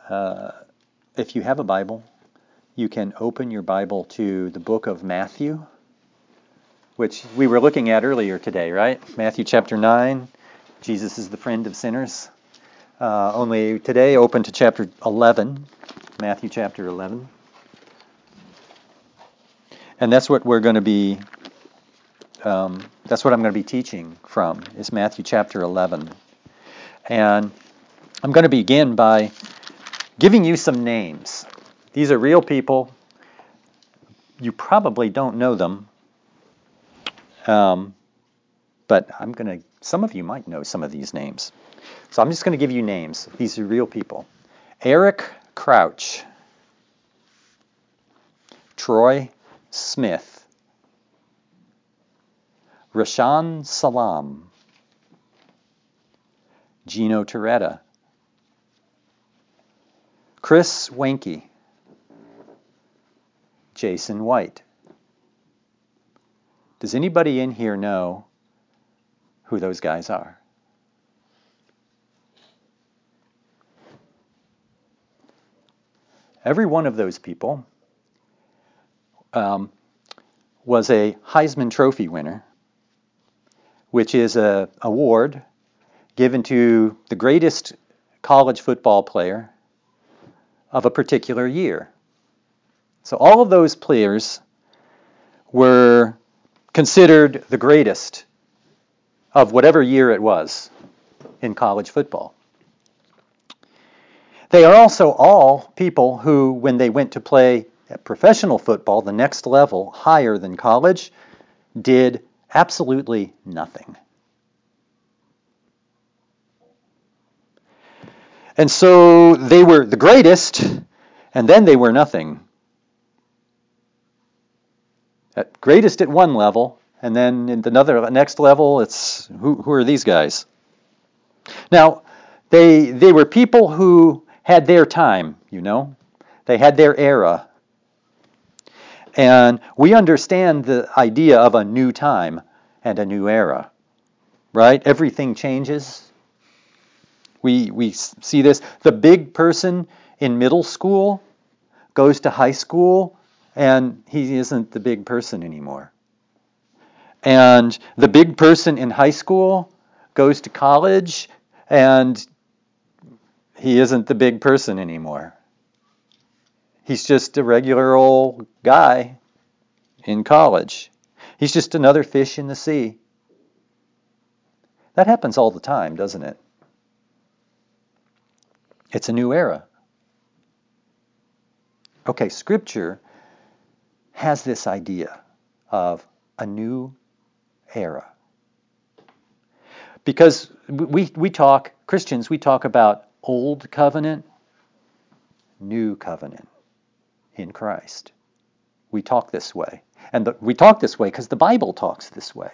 If you have a Bible, you can open your Bible to the book of Matthew, which we were looking at earlier today, right? Matthew chapter 9, Jesus is the friend of sinners. Only today, open to chapter 11, Matthew chapter 11. And that's what we're going to be, that's what I'm going to be teaching from, is Matthew chapter 11. And I'm going to begin by giving you some names. These are real people. You probably don't know them. But some of you might know some of these names. So I'm just going to give you names. These are real people. Eric Crouch, Troy Smith, Rashan Salam, Gino Toretta, Chris Wenke, Jason White. Does anybody in here know who those guys are? Every one of those people was a Heisman Trophy winner, which is an award given to the greatest college football player of a particular year. So all of those players were considered the greatest of whatever year it was in college football. They are also all people who, when they went to play at professional football, the next level, higher than college, did absolutely nothing. And so they were the greatest, and then they were nothing. At greatest at one level, and then in the next level, it's who are these guys? Now, they were people who had their time, you know. They had their era. And we understand the idea of a new time and a new era, right? Everything changes. We see this. The big person in middle school goes to high school, and he isn't the big person anymore. And the big person in high school goes to college, and he isn't the big person anymore. He's just a regular old guy in college. He's just another fish in the sea. That happens all the time, doesn't it? It's a new era. Okay, Scripture has this idea of a new era. Because Christians, we talk about old covenant, new covenant in Christ. We talk this way. And we talk this way because the Bible talks this way.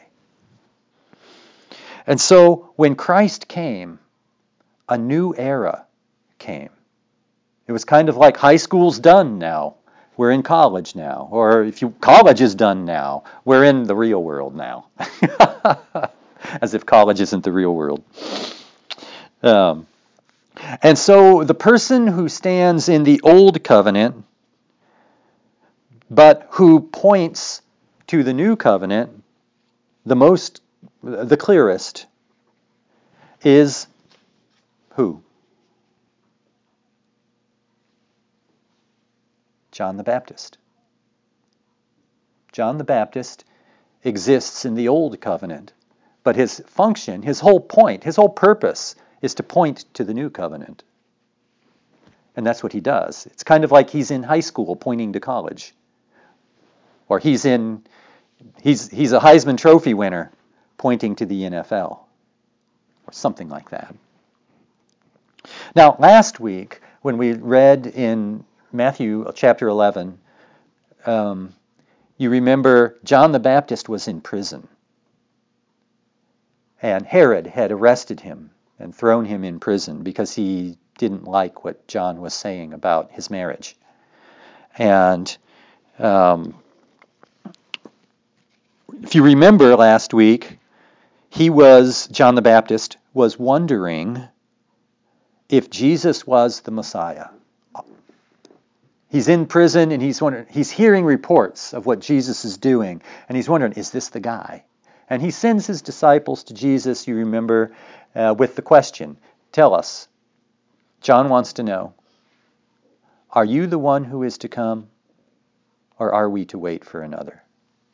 And so when Christ came, a new era came. It was kind of like high school's done now. We're in college now. Or college is done now. We're in the real world now. As if college isn't the real world. And so the person who stands in the old covenant, but who points to the new covenant, the clearest, is who? John the Baptist. John the Baptist exists in the old covenant, but his function, his whole point, his whole purpose is to point to the new covenant. And that's what he does. It's kind of like he's in high school pointing to college. Or he's a Heisman Trophy winner pointing to the NFL. Or something like that. Now, last week, when we read in Matthew chapter 11, you remember John the Baptist was in prison. And Herod had arrested him and thrown him in prison because he didn't like what John was saying about his marriage. And if you remember last week, John the Baptist was wondering if Jesus was the Messiah. He's in prison and he's hearing reports of what Jesus is doing. And he's wondering, is this the guy? And he sends his disciples to Jesus, you remember, with the question, tell us. John wants to know, are you the one who is to come, or are we to wait for another?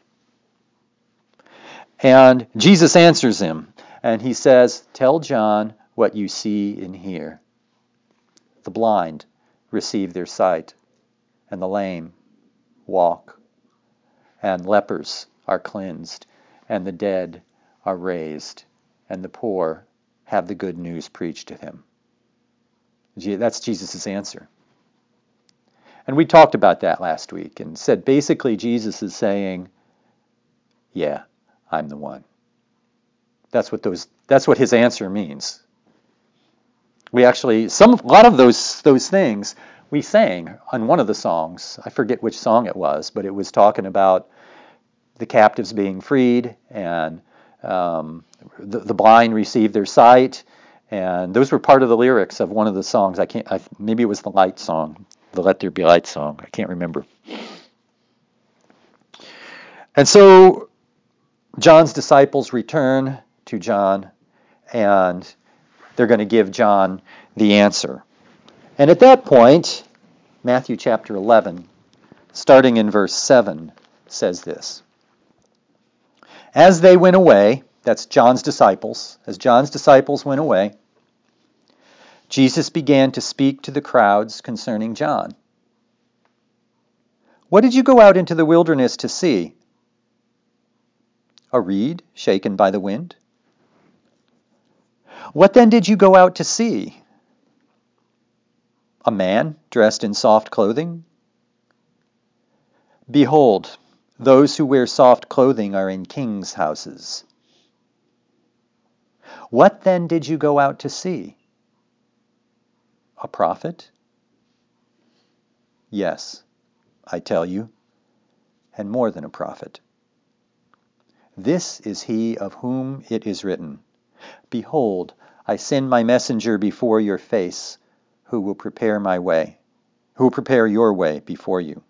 And Jesus answers him, and he says, tell John what you see and hear. The blind receive their sight, and the lame walk, and lepers are cleansed, and the dead are raised, and the poor have the good news preached to them. That's Jesus' answer. And we talked about that last week and said basically Jesus is saying, yeah, I'm the one. That's what his answer means. We actually, a lot of those things we sang on one of the songs. I forget which song it was, but it was talking about the captives being freed and the blind receive their sight. And those were part of the lyrics of one of the songs. Maybe it was the light song, the Let There Be Light song. I can't remember. And so John's disciples return to John, and they're going to give John the answer. And at that point, Matthew chapter 11, starting in verse 7, says this. As they went away, that's John's disciples, as John's disciples went away, Jesus began to speak to the crowds concerning John. What did you go out into the wilderness to see? A reed shaken by the wind? What then did you go out to see? A man dressed in soft clothing? Behold, those who wear soft clothing are in kings' houses. What then did you go out to see? A prophet? Yes, I tell you, and more than a prophet. This is he of whom it is written, behold, I send my messenger before your face, who will prepare your way before you.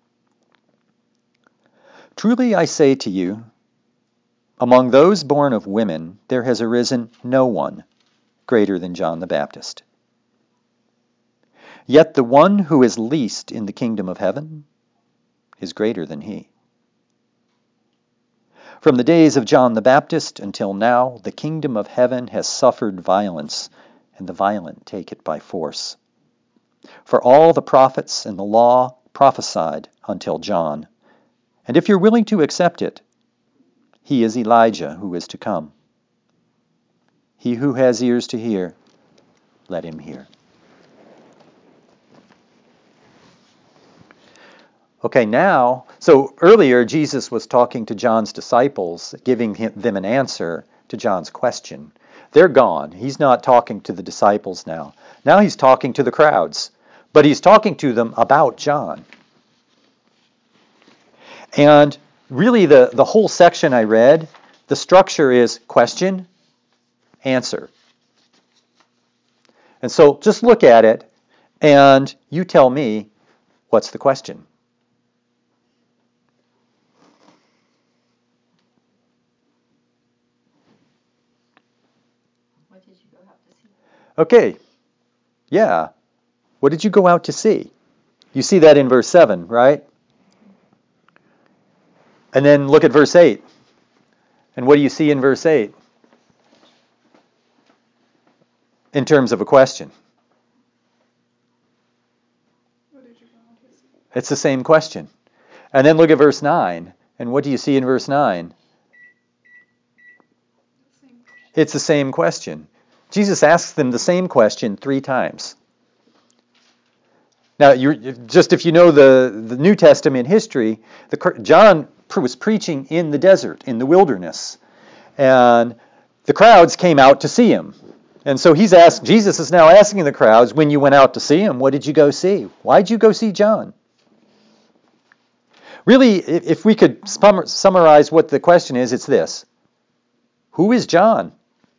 Truly I say to you, among those born of women there has arisen no one greater than John the Baptist. Yet the one who is least in the kingdom of heaven is greater than he. From the days of John the Baptist until now, the kingdom of heaven has suffered violence, and the violent take it by force. For all the prophets and the law prophesied until John. And if you're willing to accept it, he is Elijah who is to come. He who has ears to hear, let him hear. Okay, now, so earlier Jesus was talking to John's disciples, giving them an answer to John's question. They're gone. He's not talking to the disciples now. Now he's talking to the crowds, but he's talking to them about John. And really the whole section I read, the structure is question, answer. And so just look at it and you tell me, what's the question? What did you go out to see? Okay, yeah. What did you go out to see? You see that in verse 7, right? And then look at verse 8. And what do you see in verse 8? In terms of a question. What did you go out to see? It's the same question. And then look at verse 9. And what do you see in verse 9? It's the same question. Jesus asks them the same question 3 times. Now, just if you know the New Testament history, John was preaching in the desert, in the wilderness, and the crowds came out to see him. And so Jesus is now asking the crowds, when you went out to see him, what did you go see? Why did you go see John? Really, if we could summarize what the question is, it's this. Who is John?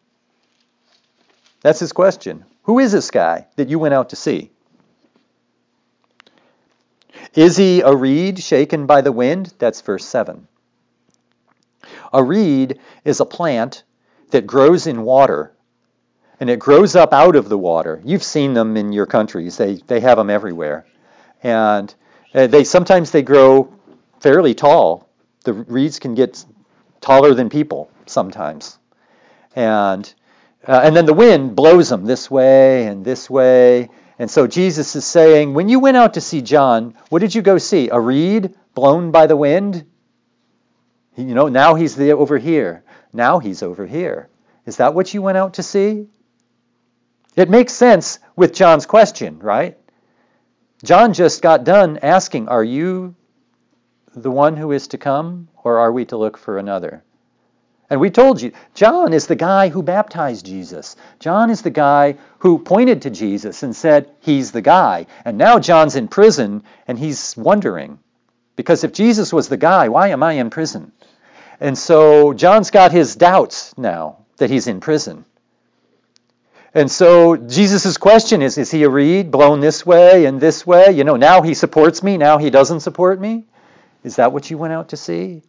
That's his question. Who is this guy that you went out to see? Is he a reed shaken by the wind? That's verse 7. A reed is a plant that grows in water, and it grows up out of the water. You've seen them in your countries. They have them everywhere. And sometimes they grow fairly tall. The reeds can get taller than people sometimes. And then the wind blows them this way and this way. And so Jesus is saying, when you went out to see John, what did you go see? A reed blown by the wind? Now he's over here. Now he's over here. Is that what you went out to see? It makes sense with John's question, right? John just got done asking, are you the one who is to come, or are we to look for another? And we told you, John is the guy who baptized Jesus. John is the guy who pointed to Jesus and said, he's the guy. And now John's in prison, and he's wondering, because if Jesus was the guy, why am I in prison? And so John's got his doubts now that he's in prison. And so Jesus' question is he a reed blown this way and this way? Now he supports me, now he doesn't support me? Is that what you went out to see?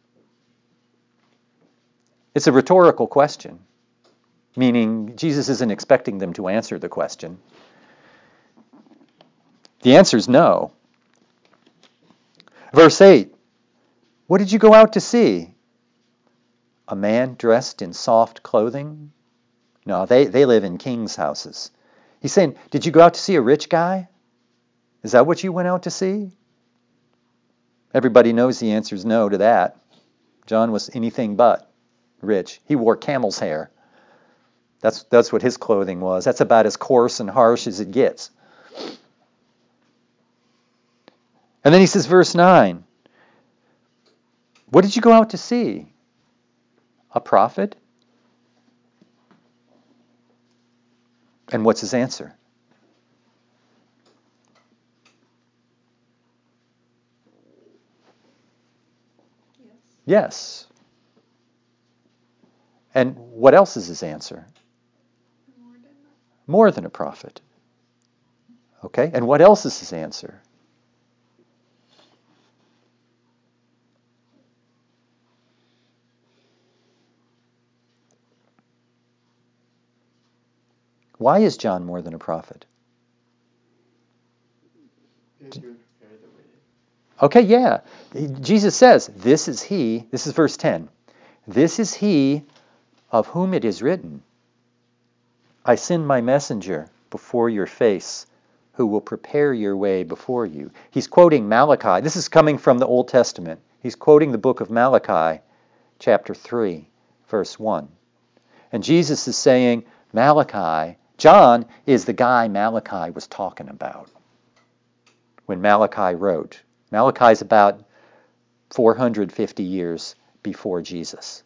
It's a rhetorical question, meaning Jesus isn't expecting them to answer the question. The answer is no. Verse 8, what did you go out to see? A man dressed in soft clothing? No, they live in kings' houses. He's saying, did you go out to see a rich guy? Is that what you went out to see? Everybody knows the answer is no to that. John was anything but rich. He wore camel's hair. That's what his clothing was. That's about as coarse and harsh as it gets. And then he says, verse 9, what did you go out to see? A prophet? And what's his answer? Yes. And what else is his answer? More than a prophet. Okay, and what else is his answer? Why is John more than a prophet? Okay, yeah. Jesus says, this is verse 10, this is he of whom it is written, I send my messenger before your face, who will prepare your way before you. He's quoting Malachi. This is coming from the Old Testament. He's quoting the book of Malachi, chapter 3, verse 1. And Jesus is saying, John is the guy Malachi was talking about when Malachi wrote. Malachi's about 450 years before Jesus.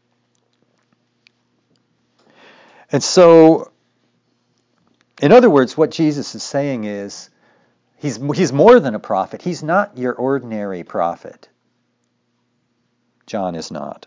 And so, in other words, what Jesus is saying is, he's more than a prophet. He's not your ordinary prophet. John is not.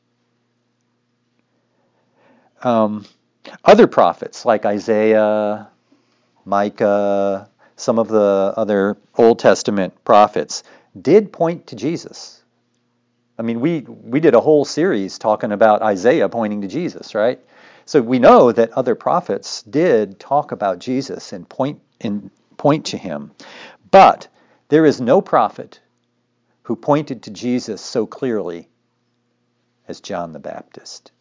Other prophets like Isaiah, Micah, some of the other Old Testament prophets did point to Jesus. I mean, we did a whole series talking about Isaiah pointing to Jesus, right? So we know that other prophets did talk about Jesus and point to him. But there is no prophet who pointed to Jesus so clearly as John the Baptist.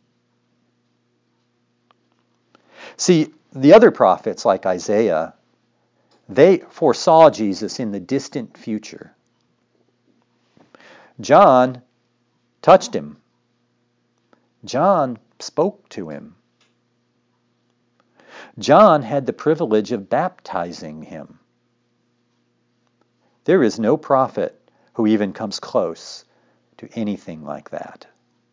See, the other prophets like Isaiah, they foresaw Jesus in the distant future. John touched him. John spoke to him. John had the privilege of baptizing him. There is no prophet who even comes close to anything like that.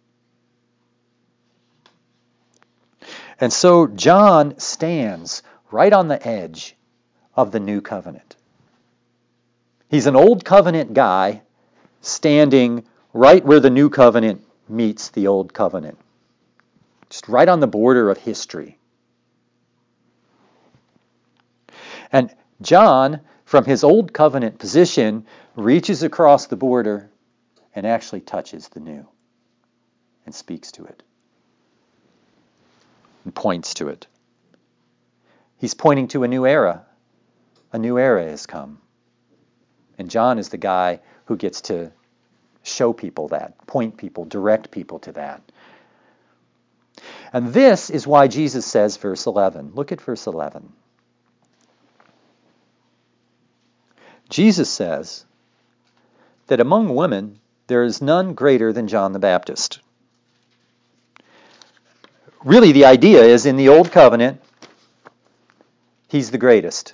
And so John stands right on the edge of the new covenant. He's an old covenant guy standing right where the new covenant meets the old covenant. Just right on the border of history. And John from his old covenant position, reaches across the border and actually touches the new and speaks to it and points to it. He's pointing to a new era. A new era has come. And John is the guy who gets to show people that, point people, direct people to that. And this is why Jesus says, verse 11. Look at verse 11. Jesus says that among women there is none greater than John the Baptist. Really, the idea is in the Old Covenant, he's the greatest.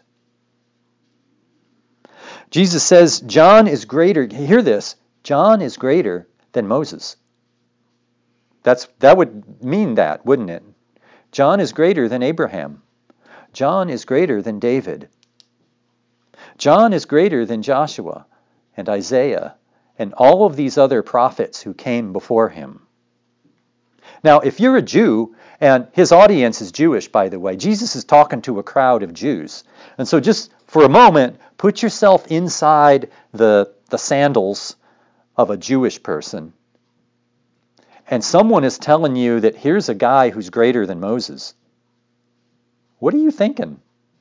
Jesus says John is greater. Hear this. John is greater than Moses. That would mean that, wouldn't it? John is greater than Abraham. John is greater than David. John is greater than Joshua and Isaiah and all of these other prophets who came before him. Now, if you're a Jew, and his audience is Jewish, by the way, Jesus is talking to a crowd of Jews. And so just for a moment, put yourself inside the sandals of a Jewish person. And someone is telling you that here's a guy who's greater than Moses. What are you thinking?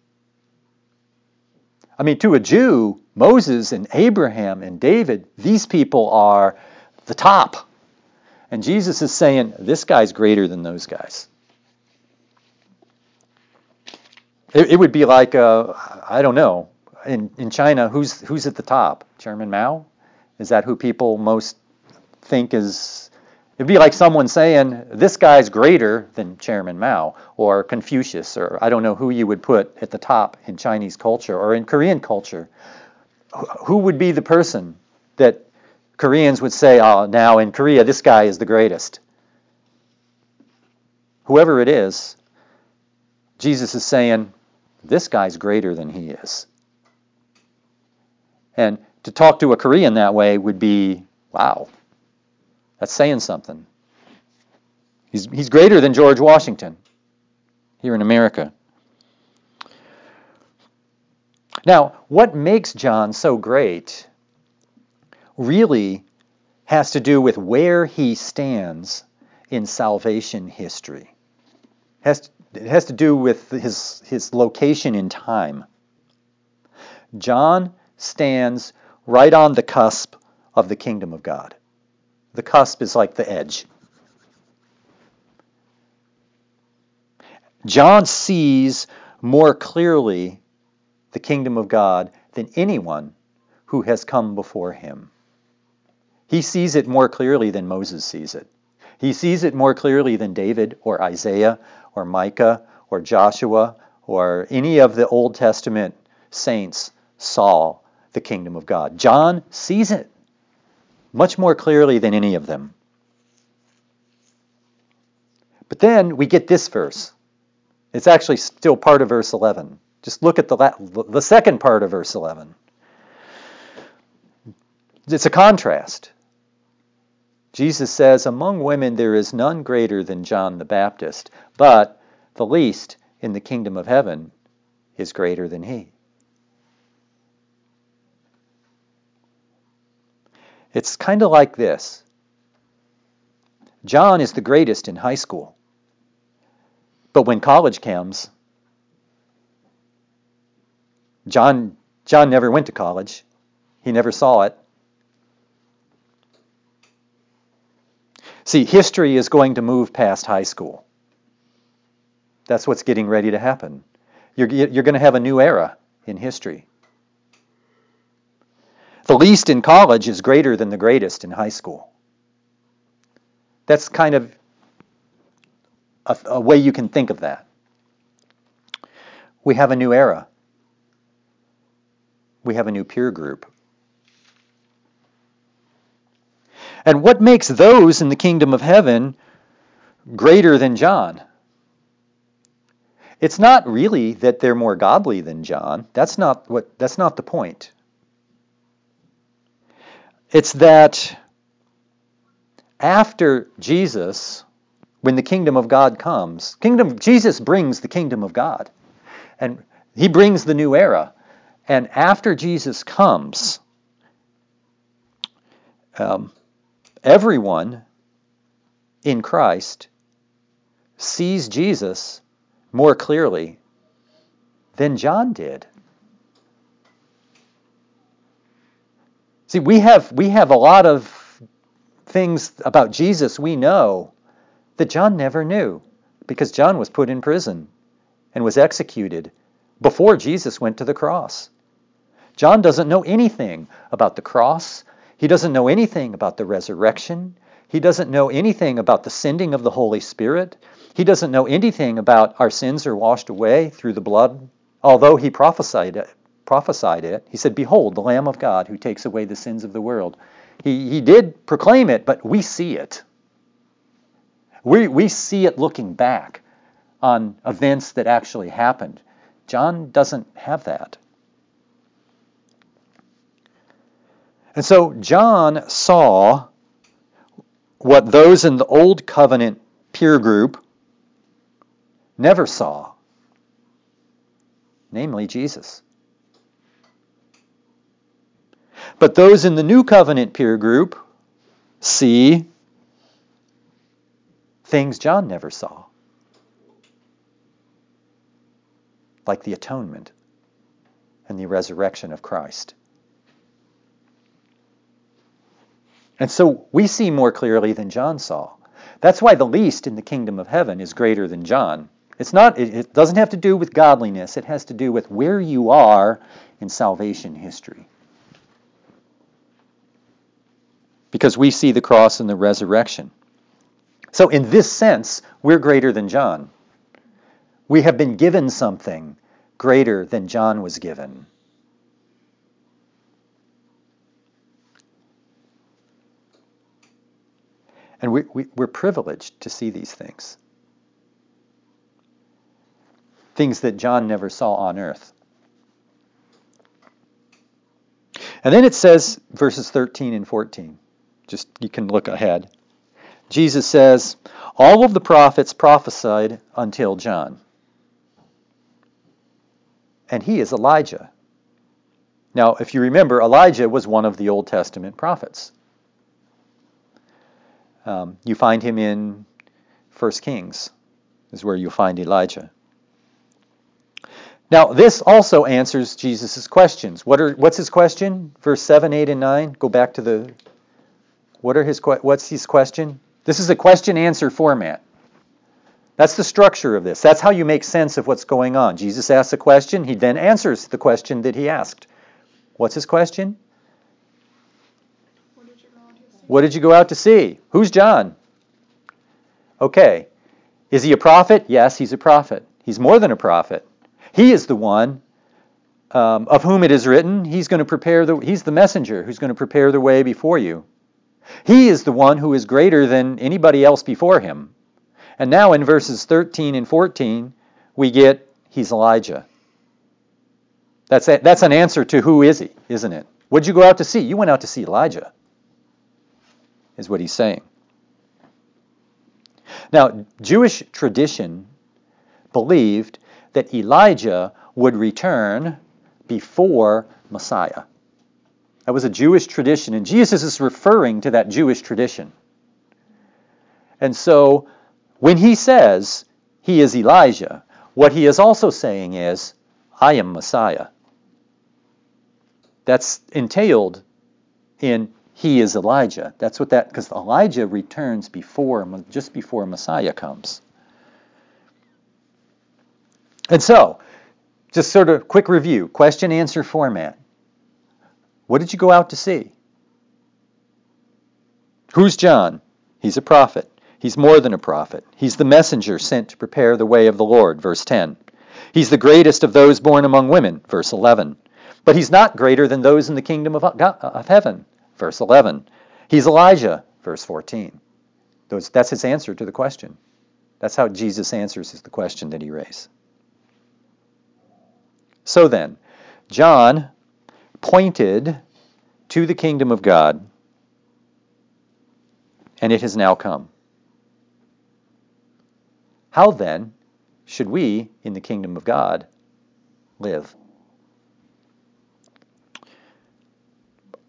I mean, to a Jew, Moses and Abraham and David, these people are the top. And Jesus is saying, this guy's greater than those guys. It would be like, I don't know, in China, who's at the top? Chairman Mao? Is that who people most think is... It'd be like someone saying, this guy's greater than Chairman Mao, or Confucius, or I don't know who you would put at the top in Chinese culture, or in Korean culture. Who would be the person that Koreans would say, oh, now in Korea, this guy is the greatest? Whoever it is, Jesus is saying, this guy's greater than he is. And to talk to a Korean that way would be, wow, that's saying something. He's greater than George Washington here in America. Now, what makes John so great really has to do with where he stands in salvation history. It has to do with his location in time. John stands right on the cusp of the kingdom of God. The cusp is like the edge. John sees more clearly the kingdom of God than anyone who has come before him. He sees it more clearly than Moses sees it. He sees it more clearly than David or Isaiah or Micah or Joshua or any of the Old Testament saints saw the kingdom of God. John sees it much more clearly than any of them. But then we get this verse. It's actually still part of verse 11. Just look at the second part of verse 11. It's a contrast. Jesus says, among women there is none greater than John the Baptist, but the least in the kingdom of heaven is greater than he. It's kind of like this. John is the greatest in high school. But when college comes, John never went to college. He never saw it. See, history is going to move past high school. That's what's getting ready to happen. You're going to have a new era in history. The least in college is greater than the greatest in high school. That's kind of a way you can think of that. We have a new era. We have a new peer group. And what makes those in the kingdom of heaven greater than John? It's not really that they're more godly than John. That's not the point. It's that after Jesus, when the kingdom of God comes, Jesus brings the kingdom of God. And he brings the new era. And after Jesus comes, everyone in Christ sees Jesus more clearly than John did. See, we have a lot of things about Jesus we know that John never knew, because John was put in prison and was executed before Jesus went to the cross. John doesn't know anything about the cross. He doesn't know anything about the resurrection. He doesn't know anything about the sending of the Holy Spirit. He doesn't know anything about our sins are washed away through the blood, although he prophesied it. He said, "Behold, the Lamb of God who takes away the sins of the world." He did proclaim it, but we see it. We see it looking back on events that actually happened. John doesn't have that. And so John saw what those in the Old Covenant peer group never saw, namely Jesus. But those in the New Covenant peer group see things John never saw, like the atonement and the resurrection of Christ. And so we see more clearly than John saw. That's why the least in the kingdom of heaven is greater than John. It doesn't have to do with godliness. It has to do with where you are in salvation history. Because we see the cross and the resurrection. So in this sense, we're greater than John. We have been given something greater than John was given. And we're privileged to see these things. Things that John never saw on earth. And then it says, verses 13 and 14. Just, you can look ahead. Jesus says, "All of the prophets prophesied until John. And he is Elijah." Now, if you remember, Elijah was one of the Old Testament prophets. You find him in 1 Kings, is where you'll find Elijah. Now, this also answers Jesus' questions. What's his question? Verse 7, 8, and 9. Go back to what's his question? This is a question-answer format. That's the structure of this. That's how you make sense of what's going on. Jesus asks a question. He then answers the question that he asked. What's his question? What did you go out to see? Who's John? Okay. Is he a prophet? Yes, he's a prophet. He's more than a prophet. He is the one of whom it is written, he's the messenger who's going to prepare the way before you. He is the one who is greater than anybody else before him. And now in verses 13 and 14, we get he's Elijah. That's an answer to who is he, isn't it? What did you go out to see? You went out to see Elijah, is what he's saying. Now, Jewish tradition believed that Elijah would return before Messiah. That was a Jewish tradition, and Jesus is referring to that Jewish tradition. And so, when he says he is Elijah, what he is also saying is, I am Messiah. That's entailed in he is Elijah. That's what because Elijah returns just before Messiah comes. And so, just sort of quick review, question-answer format. What did you go out to see? Who's John? He's a prophet. He's more than a prophet. He's the messenger sent to prepare the way of the Lord, verse 10. He's the greatest of those born among women, verse 11. But he's not greater than those in the kingdom of heaven, verse 11. He's Elijah, verse 14. That's his answer to the question. That's how Jesus answers the question that he raised. So then, John pointed to the kingdom of God, and it has now come. How then should we in the kingdom of God live?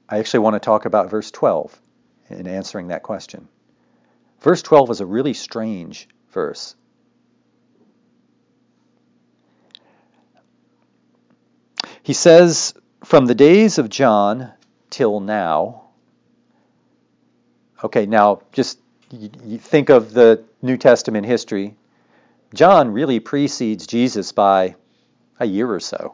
I actually want to talk about verse 12 in answering that question. Verse 12 is a really strange verse. He says, from the days of John till now. Okay, now just you think of the New Testament history. John really precedes Jesus by a year or so.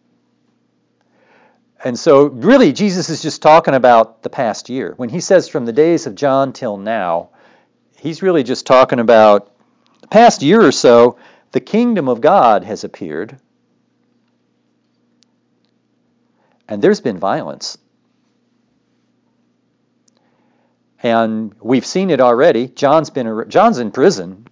And so really Jesus is just talking about the past year. When he says from the days of John till now, he's really just talking about the past year or so. The kingdom of God has appeared. And there's been violence. And we've seen it already. John's in prison.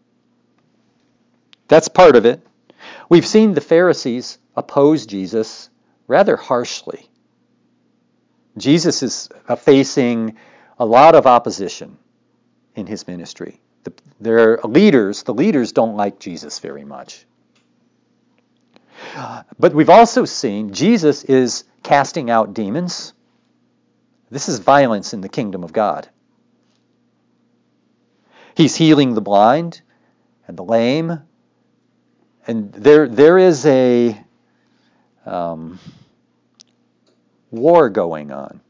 That's part of it. We've seen the Pharisees oppose Jesus rather harshly. Jesus is facing a lot of opposition in his ministry. The leaders don't like Jesus very much. But we've also seen Jesus is casting out demons. This is violence in the kingdom of God. He's healing the blind and the lame. And there is a war going on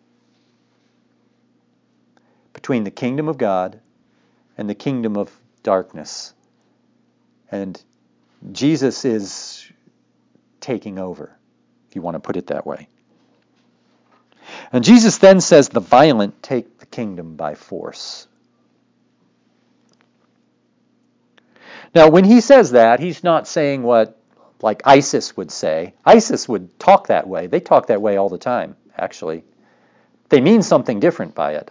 between the kingdom of God and the kingdom of darkness. And Jesus is taking over, if you want to put it that way. And Jesus then says the violent take the kingdom by force. Now, when he says that, he's not saying what, like ISIS would say. ISIS would talk that way. They talk that way all the time, actually. They mean something different by it.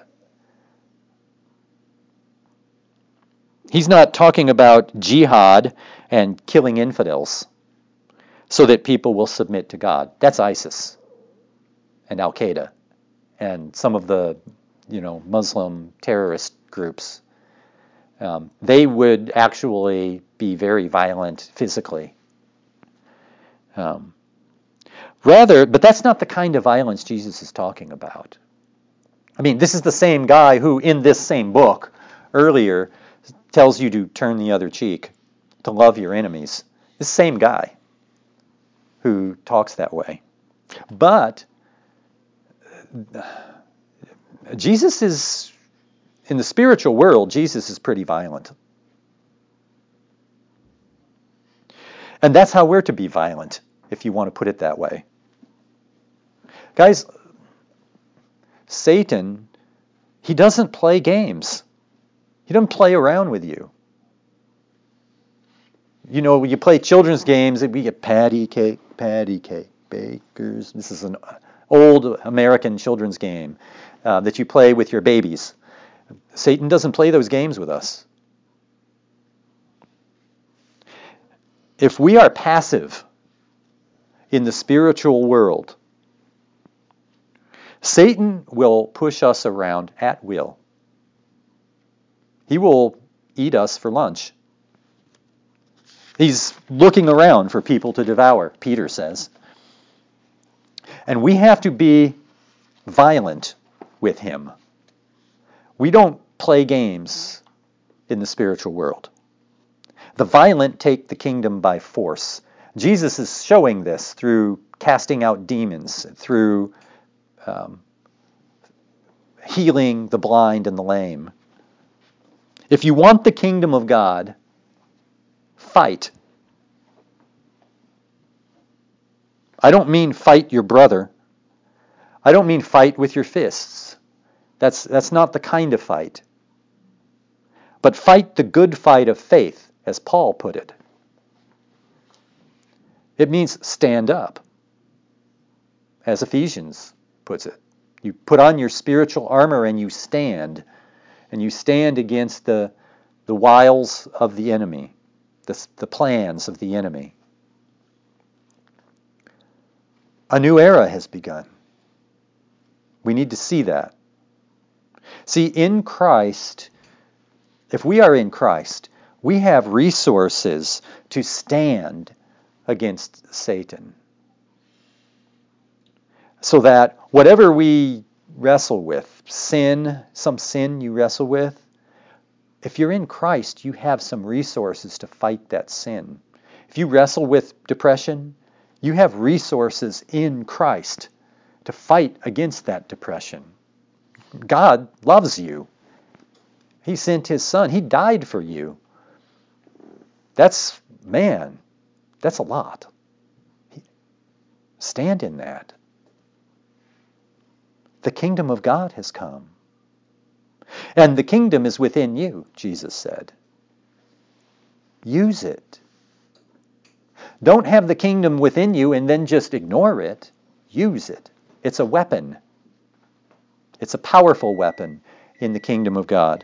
He's not talking about jihad and killing infidels so that people will submit to God. That's ISIS and Al-Qaeda and some of the, Muslim terrorist groups. They would actually be very violent physically. But that's not the kind of violence Jesus is talking about. I mean, this is the same guy who, in this same book, earlier, tells you to turn the other cheek, to love your enemies. This same guy who talks that way. But Jesus is, in the spiritual world, Jesus is pretty violent. And that's how we're to be violent, if you want to put it that way. Guys, Satan, he doesn't play games. He doesn't play around with you. You play children's games, we get patty cake, bakers. This is an old American children's game that you play with your babies. Satan doesn't play those games with us. If we are passive in the spiritual world, Satan will push us around at will. He will eat us for lunch. He's looking around for people to devour, Peter says. And we have to be violent with him. We don't play games in the spiritual world. The violent take the kingdom by force. Jesus is showing this through casting out demons, through healing the blind and the lame. If you want the kingdom of God, fight. I don't mean fight your brother. I don't mean fight with your fists. That's not the kind of fight. But fight the good fight of faith, as Paul put it. It means stand up, as Ephesians puts it. You put on your spiritual armor and you stand against the wiles of the enemy, the plans of the enemy. A new era has begun. We need to see that. See, in Christ, if we are in Christ, we have resources to stand against Satan. So that whatever we wrestle with, some sin you wrestle with, if you're in Christ, you have some resources to fight that sin. If you wrestle with depression, you have resources in Christ to fight against that depression. God loves you. He sent His Son. He died for you. That's a lot. Stand in that. The kingdom of God has come. And the kingdom is within you, Jesus said. Use it. Don't have the kingdom within you and then just ignore it. Use it. It's a weapon. It's a powerful weapon in the kingdom of God.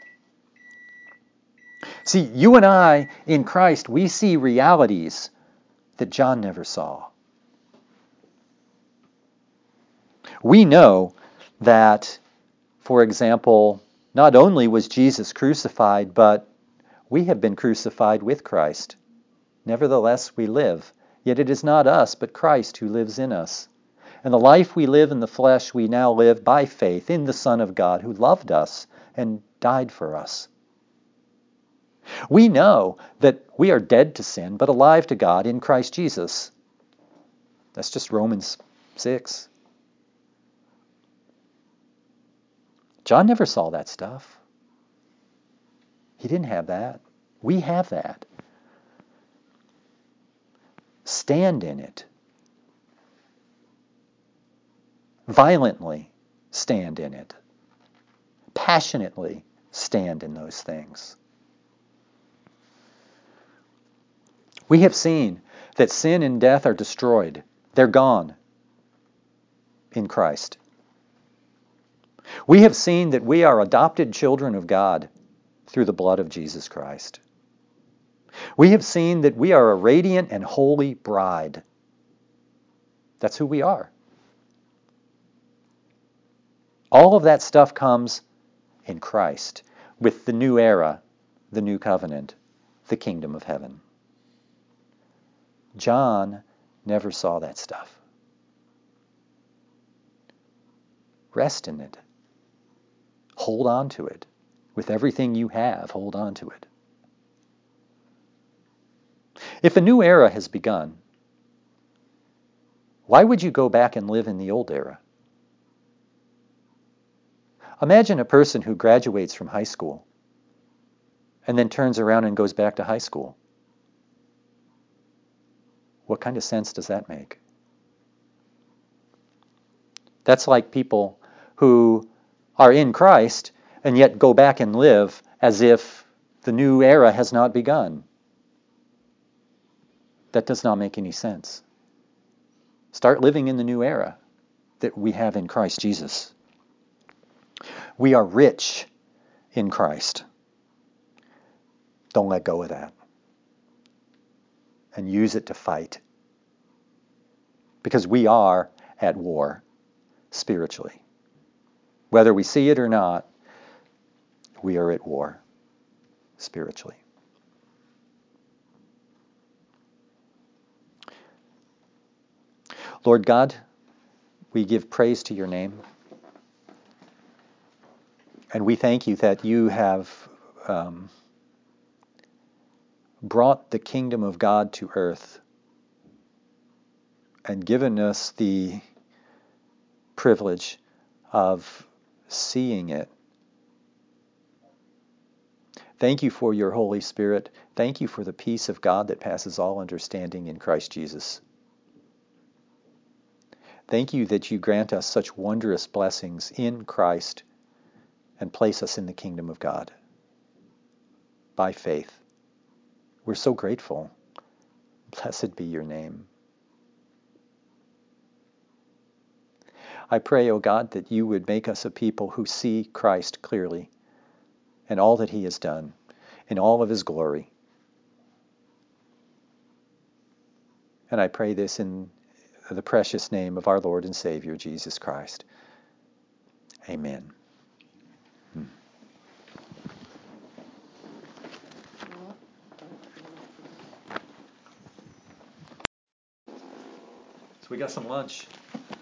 See, you and I, in Christ, we see realities that John never saw. We know that, for example, not only was Jesus crucified, but we have been crucified with Christ. Nevertheless, we live. Yet it is not us, but Christ who lives in us. And the life we live in the flesh, we now live by faith in the Son of God who loved us and died for us. We know that we are dead to sin, but alive to God in Christ Jesus. That's just Romans 6. John never saw that stuff. He didn't have that. We have that. Stand in it. Violently stand in it. Passionately stand in those things. We have seen that sin and death are destroyed. They're gone in Christ. We have seen that we are adopted children of God through the blood of Jesus Christ. We have seen that we are a radiant and holy bride. That's who we are. All of that stuff comes in Christ with the new era, the new covenant, the kingdom of heaven. John never saw that stuff. Rest in it. Hold on to it. With everything you have, hold on to it. If a new era has begun, why would you go back and live in the old era? Imagine a person who graduates from high school and then turns around and goes back to high school. What kind of sense does that make? That's like people who are in Christ and yet go back and live as if the new era has not begun. That does not make any sense. Start living in the new era that we have in Christ Jesus. We are rich in Christ. Don't let go of that. And use it to fight. Because we are at war spiritually. Whether we see it or not, we are at war spiritually. Lord God, we give praise to your name. And we thank you that you have brought the kingdom of God to earth and given us the privilege of seeing it. Thank you for your Holy Spirit. Thank you for the peace of God that passes all understanding in Christ Jesus. Thank you that you grant us such wondrous blessings in Christ and place us in the kingdom of God by faith. We're so grateful. Blessed be your name. I pray, O God, that you would make us a people who see Christ clearly and all that he has done in all of his glory. And I pray this in the precious name of our Lord and Savior, Jesus Christ. Amen. So we got some lunch.